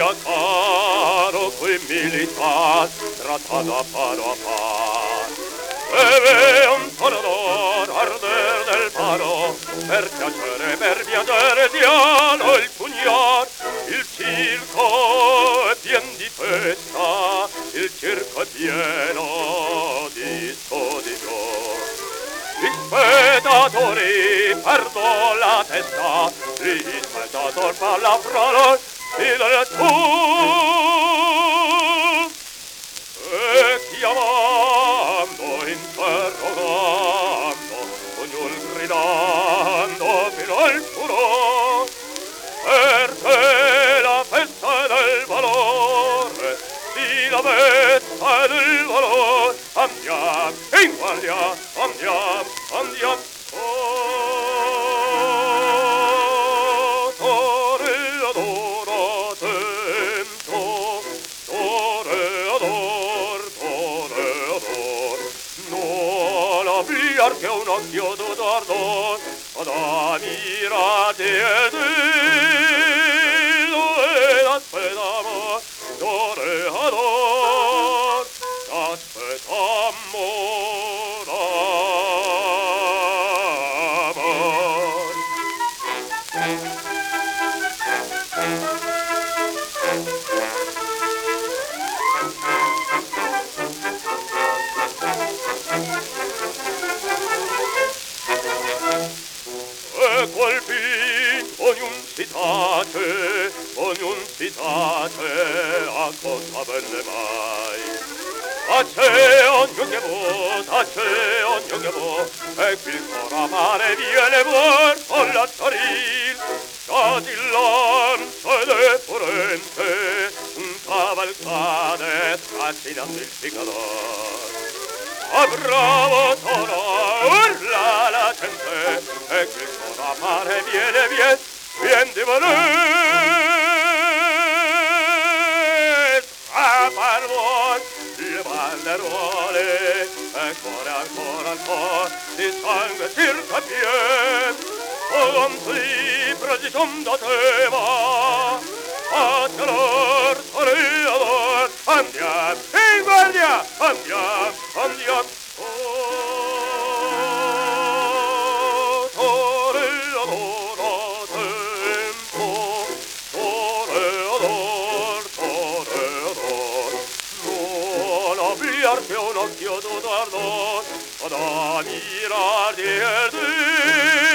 caro quei militar trattata paro a par. Deve un torador arder del paro, per piacere, per viaggiare diano il pugnar. Il circo è pien di festa, il circo è pieno di sodicio. Gli spettatori perdono la testa, gli spettatori parla fra loro, il tu. E chiamando, interrogando, ognun gridando fino al furor, perché la festa del valore, sì la festa del valore, andiam in guardia, andiam, andiam. Toreador attento, toreador, toreador, non abbiar che un occhio d'ardor ad ammirate ed ed aspetamo, toreador, aspetamo l'amor. E colpì ognun si tace, a cosa venne mai. Tace ognuno che vuol, e qui il cor amare viene vuol con la taril, scatillante ed effurente, un cavalcade trascinando il picador. A bravo toro urla la gente, e qui il cor amare viene di voler. A parvon le banderole, e cuore ancora, di sangue circa pien, con libro di sonda tema, a calor toreador, andiam in guardia, andiam, andiam. Toreador attento, toreador, toreador, non abbiar che un occhio d'ardor ad ammirar di